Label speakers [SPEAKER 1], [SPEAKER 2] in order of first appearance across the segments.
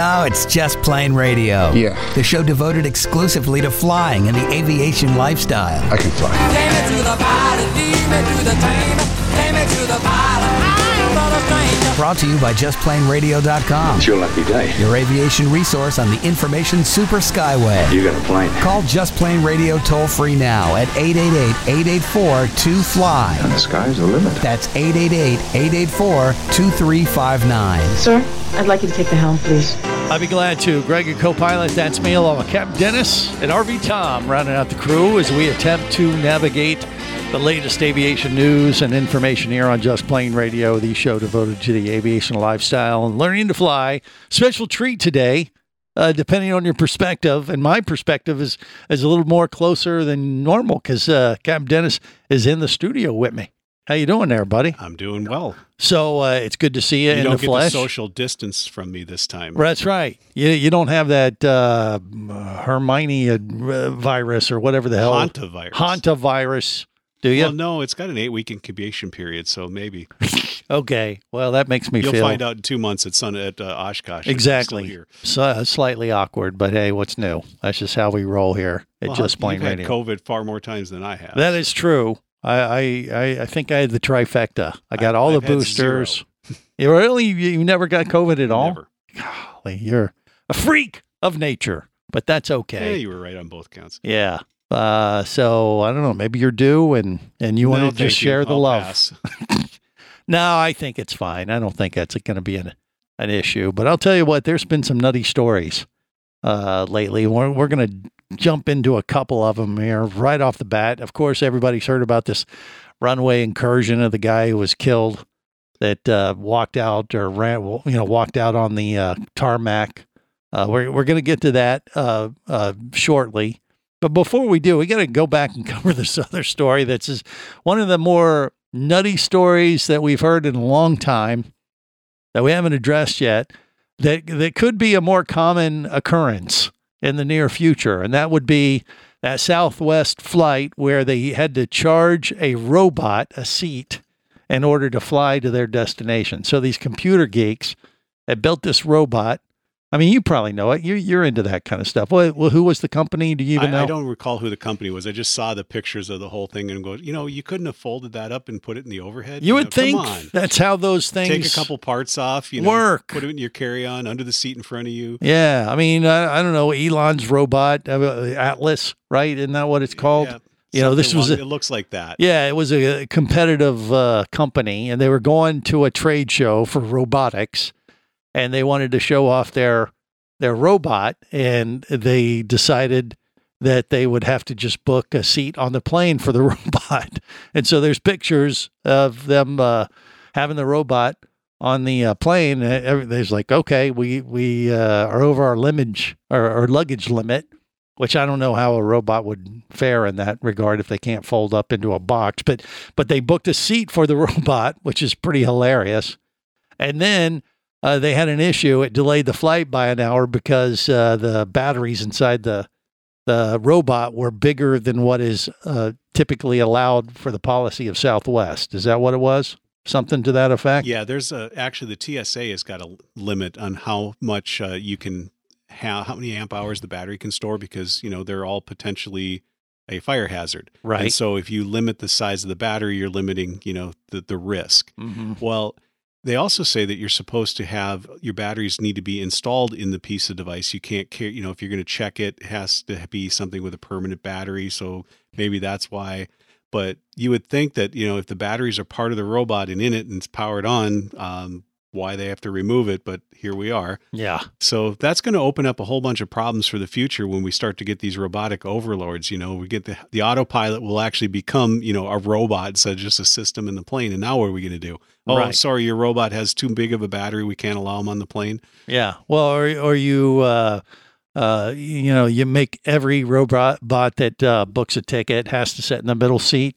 [SPEAKER 1] No, it's Just Plain Radio.
[SPEAKER 2] Yeah.
[SPEAKER 1] The show devoted exclusively to flying and the aviation lifestyle.
[SPEAKER 2] I can fly.
[SPEAKER 3] Take me to the pilot, lead me to the train. Take me to the pilot, I'm not a stranger.
[SPEAKER 1] Brought to you by JustPlaneRadio.com.
[SPEAKER 2] It's your lucky day.
[SPEAKER 1] Your aviation resource on the information super skyway.
[SPEAKER 2] You got a plane.
[SPEAKER 1] Call Just Plain Radio toll free now at 888-884-2FLY.
[SPEAKER 2] And the sky's the limit.
[SPEAKER 1] That's 888-884-2359.
[SPEAKER 4] Sir, I'd like you to take the helm, please.
[SPEAKER 5] I'd be glad to. Greg, your co-pilot, that's me, along with Captain Dennis and RV Tom, rounding out the crew as we attempt to navigate the latest aviation news and information here on Just Plain Radio, the show devoted to the aviation lifestyle and learning to fly. Special treat today, depending on your perspective, and my perspective is a little more closer than normal because Captain Dennis is in the studio with me. How you doing there, buddy?
[SPEAKER 6] I'm doing well.
[SPEAKER 5] So it's good to see you in the
[SPEAKER 6] don't get
[SPEAKER 5] flesh.
[SPEAKER 6] the social distance from me this time.
[SPEAKER 5] That's right. You don't have that Hermione virus or whatever the hell. Hantavirus. Do you?
[SPEAKER 6] Well, no, it's got an 8-week incubation period, so maybe.
[SPEAKER 5] Okay. Well, that makes me
[SPEAKER 6] You'll
[SPEAKER 5] feel.
[SPEAKER 6] find out in 2 months at Oshkosh.
[SPEAKER 5] Exactly.
[SPEAKER 6] Here.
[SPEAKER 5] So, slightly awkward, but hey, what's new? That's just how we roll here at Just Plain
[SPEAKER 6] You've
[SPEAKER 5] Radio.
[SPEAKER 6] had COVID far more times than I have.
[SPEAKER 5] That is true. I think I had the trifecta. I got all
[SPEAKER 6] I've
[SPEAKER 5] the
[SPEAKER 6] had
[SPEAKER 5] boosters.
[SPEAKER 6] zero.
[SPEAKER 5] You never got COVID at all?
[SPEAKER 6] Never.
[SPEAKER 5] Golly, you're a freak of nature, but that's okay.
[SPEAKER 6] Yeah, you were right on both counts.
[SPEAKER 5] Yeah. So I don't know. Maybe you're due, and you want to just share the love.
[SPEAKER 6] Pass.
[SPEAKER 5] No, I think it's fine. I don't think that's going to be an issue. But I'll tell you what. There's been some nutty stories lately. We're going to jump into a couple of them here right off the bat. Of course, everybody's heard about this runway incursion of the guy who was killed that walked out or walked out on the tarmac. We're going to get to that shortly. But before we do, we got to go back and cover this other story that's one of the more nutty stories that we've heard in a long time that we haven't addressed yet, that could be a more common occurrence in the near future. And that would be that Southwest flight where they had to charge a robot a seat in order to fly to their destination. So these computer geeks had built this robot. I mean, you probably know it. You're into that kind of stuff. Well, who was the company? Do you even know?
[SPEAKER 6] I don't recall who the company was. I just saw the pictures of the whole thing and go, you couldn't have folded that up and put it in the overhead.
[SPEAKER 5] You would think
[SPEAKER 6] come on.
[SPEAKER 5] That's how those things
[SPEAKER 6] take a couple parts off,
[SPEAKER 5] work.
[SPEAKER 6] Put it in your carry-on under the seat in front of you.
[SPEAKER 5] Yeah. I mean, I don't know, Elon's robot, Atlas, right? Isn't that what it's called?
[SPEAKER 6] Yeah.
[SPEAKER 5] It
[SPEAKER 6] looks like that.
[SPEAKER 5] Yeah, it was a competitive company, and they were going to a trade show for robotics, and they wanted to show off their robot, and they decided that they would have to just book a seat on the plane for the robot. And so there's pictures of them having the robot on the plane. Everybody's like, okay, we are over our luggage limit, which I don't know how a robot would fare in that regard if they can't fold up into a box. But they booked a seat for the robot, which is pretty hilarious. And then they had an issue. It delayed the flight by an hour because the batteries inside the robot were bigger than what is typically allowed for the policy of Southwest. Is that what it was? Something to that effect?
[SPEAKER 6] Yeah, there's actually the TSA has got a limit on how much you can have, how many amp hours the battery can store, because they're all potentially a fire hazard.
[SPEAKER 5] Right.
[SPEAKER 6] And so if you limit the size of the battery, you're limiting the risk.
[SPEAKER 5] Mm-hmm.
[SPEAKER 6] Well, they also say that you're supposed to have your batteries need to be installed in the piece of device. You can't carry, if you're going to check it, it has to be something with a permanent battery. So maybe that's why. But you would think that, if the batteries are part of the robot and in it and it's powered on, why they have to remove it. But here we are.
[SPEAKER 5] Yeah.
[SPEAKER 6] So that's going to open up a whole bunch of problems for the future when we start to get these robotic overlords. We get the autopilot will actually become, a robot instead of just a system in the plane. And now what are we going to do? Oh,
[SPEAKER 5] Right.
[SPEAKER 6] Sorry, your robot has too big of a battery. We can't allow them on the plane.
[SPEAKER 5] Yeah. Well, or you, you make every robot that books a ticket has to sit in the middle seat,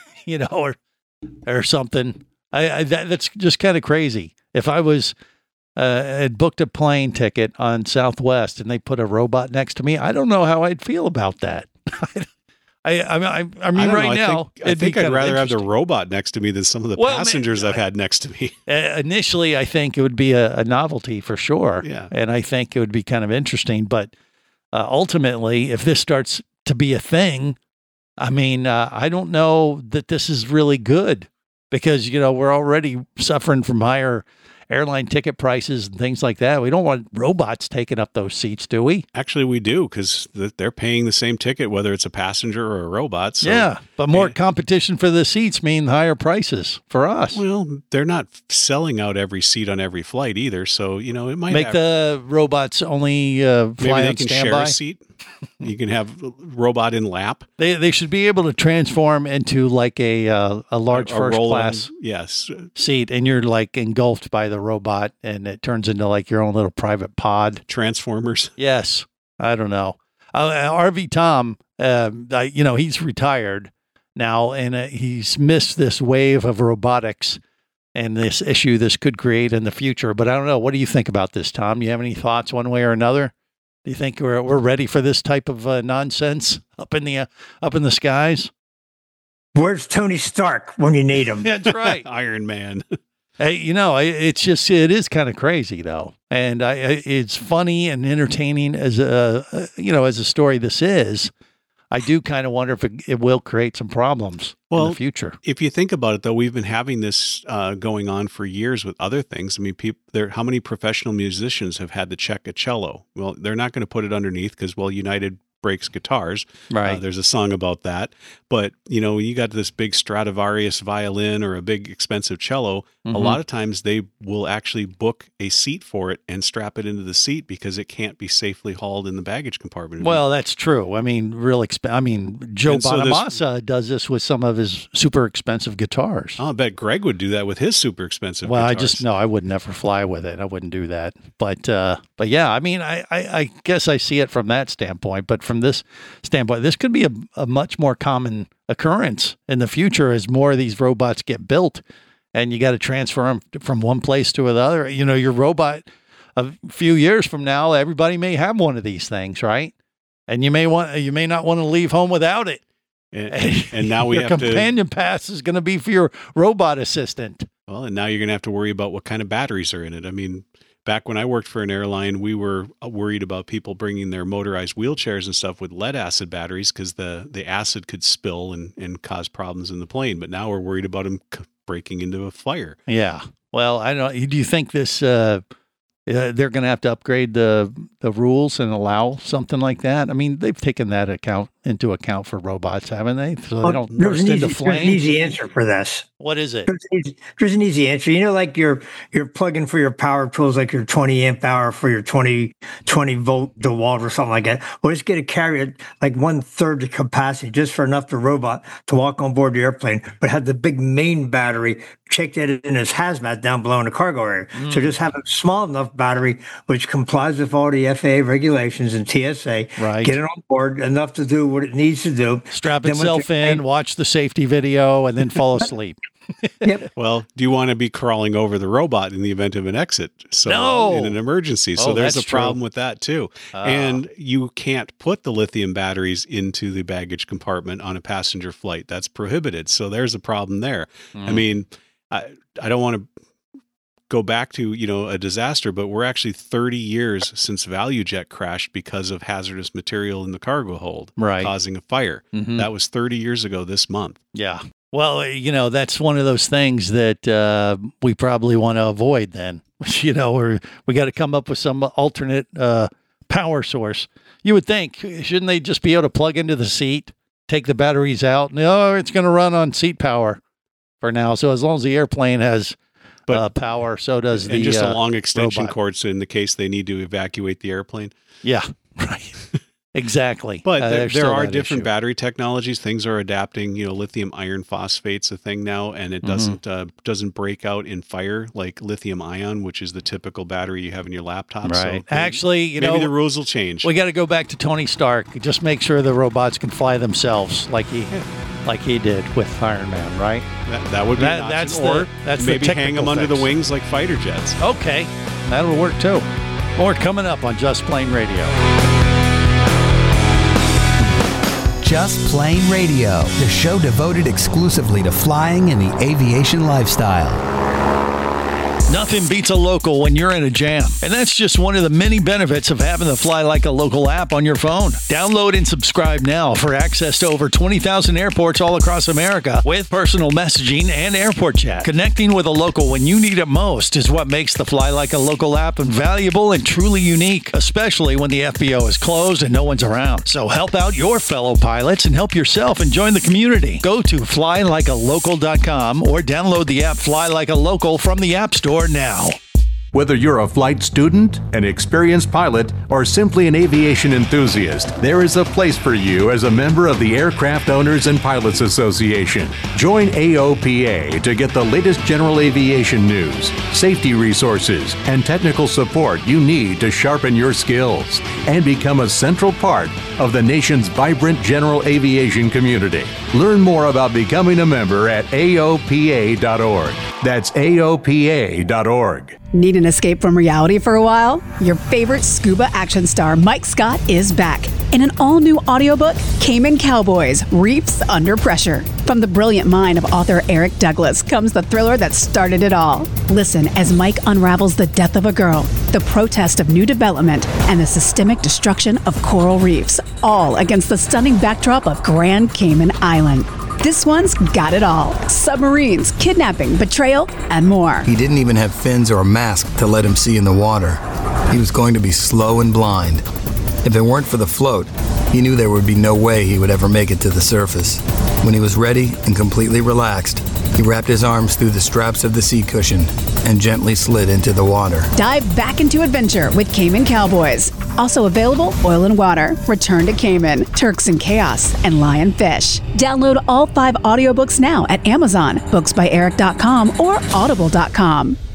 [SPEAKER 5] or something. That's just kind of crazy. If I was had booked a plane ticket on Southwest and they put a robot next to me, I don't know how I'd feel about that. I mean,
[SPEAKER 6] I don't know.
[SPEAKER 5] right now,
[SPEAKER 6] I think I'd rather have the
[SPEAKER 5] interesting.
[SPEAKER 6] robot next to me than some of the passengers I've had next to me.
[SPEAKER 5] Initially, I think it would be a novelty for sure.
[SPEAKER 6] Yeah.
[SPEAKER 5] And I think it would be kind of interesting. But ultimately, if this starts to be a thing, I mean, I don't know that this is really good because, you know, we're already suffering from higher airline ticket prices and things like that. We don't want robots taking up those seats, do we?
[SPEAKER 6] Actually, we do because they're paying the same ticket, whether it's a passenger or a robot. So,
[SPEAKER 5] yeah, but more competition for the seats mean higher prices for us.
[SPEAKER 6] Well, they're not selling out every seat on every flight either. So, you know, it might
[SPEAKER 5] make the robots only fly
[SPEAKER 6] maybe they
[SPEAKER 5] on
[SPEAKER 6] can
[SPEAKER 5] standby.
[SPEAKER 6] share a seat. You can have a robot in lap.
[SPEAKER 5] They should be able to transform into like a large first class seat, and you're like engulfed by the robot, and it turns into like your own little private pod.
[SPEAKER 6] Transformers.
[SPEAKER 5] Yes, I don't know. RV Tom, you know, he's retired now, and he's missed this wave of robotics and this issue this could create in the future. But I don't know. What do you think about this, Tom? You have any thoughts one way or another? Do you think we're ready for this type of nonsense up in the skies?
[SPEAKER 2] Where's Tony Stark when you need him?
[SPEAKER 5] That's right,
[SPEAKER 6] Iron Man.
[SPEAKER 5] Hey, you know, it is kind of crazy though, and it's funny and entertaining as a story. This is. I do kind of wonder if it will create some problems in the future.
[SPEAKER 6] If you think about it, though, we've been having this going on for years with other things. I mean, how many professional musicians have had to check a cello? Well, they're not going to put it underneath because, well, United breaks guitars.
[SPEAKER 5] Right.
[SPEAKER 6] There's a song about that. But, you know, you got this big Stradivarius violin or a big expensive cello.
[SPEAKER 5] Mm-hmm.
[SPEAKER 6] A lot of times they will actually book a seat for it and strap it into the seat because it can't be safely hauled in the baggage compartment.
[SPEAKER 5] Well, that's true. I mean, Joe Bonamassa does this with some of his super expensive guitars.
[SPEAKER 6] I bet Greg would do that with his super expensive
[SPEAKER 5] guitars.
[SPEAKER 6] Well,
[SPEAKER 5] I would never fly with it. I wouldn't do that. But yeah, I mean, I guess I see it from that standpoint. But from this standpoint, this could be a much more common occurrence in the future as more of these robots get built, and you got to transfer them from one place to another. You know, your robot, a few years from now, everybody may have one of these things, right? And you may not want to leave home without it.
[SPEAKER 6] And now we
[SPEAKER 5] your
[SPEAKER 6] have
[SPEAKER 5] companion pass is going to be for your robot assistant.
[SPEAKER 6] Well, and now you're going to have to worry about what kind of batteries are in it. I mean, back when I worked for an airline, we were worried about people bringing their motorized wheelchairs and stuff with lead acid batteries because the acid could spill and cause problems in the plane. But now we're worried about them breaking into a fire.
[SPEAKER 5] Yeah. Well, I don't know. Do you think this they're going to have to upgrade the rules and allow something like that? I mean, they've taken that into account for robots, haven't they? So they don't burst into flames.
[SPEAKER 2] There's an easy answer for this.
[SPEAKER 5] What is it?
[SPEAKER 2] There's an easy answer. You know, like you're plugging for your power tools, like your 20 amp hour for your 20 volt DeWalt or something like that. Well, just get a carrier like 1/3 the capacity, just for enough the robot to walk on board the airplane, but have the big main battery checked in his hazmat down below in the cargo area. So just have a small enough battery which complies with all the FAA regulations and TSA.
[SPEAKER 5] Right.
[SPEAKER 2] Get it on board enough to do what it needs to do.
[SPEAKER 5] Strap itself in, watch the safety video, and then fall asleep.
[SPEAKER 2] Yep.
[SPEAKER 6] Well, do you want to be crawling over the robot in the event of an exit? So in an emergency. So there's a problem with that too. And you can't put the lithium batteries into the baggage compartment on a passenger flight. That's prohibited. So there's a problem there. I mean, I don't want to go back to, a disaster, but we're actually 30 years since ValueJet crashed because of hazardous material in the cargo hold, causing a fire. Mm-hmm. That was 30 years ago this month.
[SPEAKER 5] Yeah. Well, that's one of those things that we probably want to avoid then, or we got to come up with some alternate power source. You would think, shouldn't they just be able to plug into the seat, take the batteries out? No, it's going to run on seat power for now. So as long as the airplane has power, so does the
[SPEAKER 6] just a long extension
[SPEAKER 5] robot.
[SPEAKER 6] cord, so in the case they need to evacuate the airplane.
[SPEAKER 5] Yeah, right. Exactly.
[SPEAKER 6] But there are different battery technologies. Things are adapting. Lithium iron phosphate's a thing now, and it doesn't break out in fire like lithium ion, which is the typical battery you have in your laptop.
[SPEAKER 5] Right.
[SPEAKER 6] So
[SPEAKER 5] actually,
[SPEAKER 6] maybe the rules will change.
[SPEAKER 5] We got to go back to Tony Stark. Just make sure the robots can fly themselves, like he did with Iron Man. Right.
[SPEAKER 6] That would be an option. Or maybe hang them under the wings like fighter jets.
[SPEAKER 5] Okay, that'll work too. More coming up on Just Plane Radio.
[SPEAKER 1] Just Plain Radio, the show devoted exclusively to flying and the aviation lifestyle.
[SPEAKER 5] Nothing beats a local when you're in a jam. And that's just one of the many benefits of having the Fly Like a Local app on your phone. Download and subscribe now for access to over 20,000 airports all across America with personal messaging and airport chat. Connecting with a local when you need it most is what makes the Fly Like a Local app invaluable and truly unique, especially when the FBO is closed and no one's around. So help out your fellow pilots and help yourself and join the community. Go to flylikealocal.com or download the app Fly Like a Local from the App Store now.
[SPEAKER 7] Whether you're a flight student, an experienced pilot, or simply an aviation enthusiast, there is a place for you as a member of the Aircraft Owners and Pilots Association. Join AOPA to get the latest general aviation news, safety resources, and technical support you need to sharpen your skills and become a central part of the nation's vibrant general aviation community. Learn more about becoming a member at AOPA.org. That's AOPA.org.
[SPEAKER 8] Need an escape from reality for a while? Your favorite scuba action star, Mike Scott, is back in an all-new audiobook, Cayman Cowboys: Reefs Under Pressure. From the brilliant mind of author Eric Douglas comes the thriller that started it all. Listen as Mike unravels the death of a girl, the protest of new development, and the systemic destruction of coral reefs, all against the stunning backdrop of Grand Cayman Island. This one's got it all. Submarines, kidnapping, betrayal, and more.
[SPEAKER 9] He didn't even have fins or a mask to let him see in the water. He was going to be slow and blind. If it weren't for the float, he knew there would be no way he would ever make it to the surface. When he was ready and completely relaxed, he wrapped his arms through the straps of the seat cushion and gently slid into the water.
[SPEAKER 8] Dive back into adventure with Cayman Cowboys. Also available, Oil and Water, Return to Cayman, Turks and Chaos, and Lionfish. Download all 5 audiobooks now at Amazon, booksbyeric.com, or audible.com.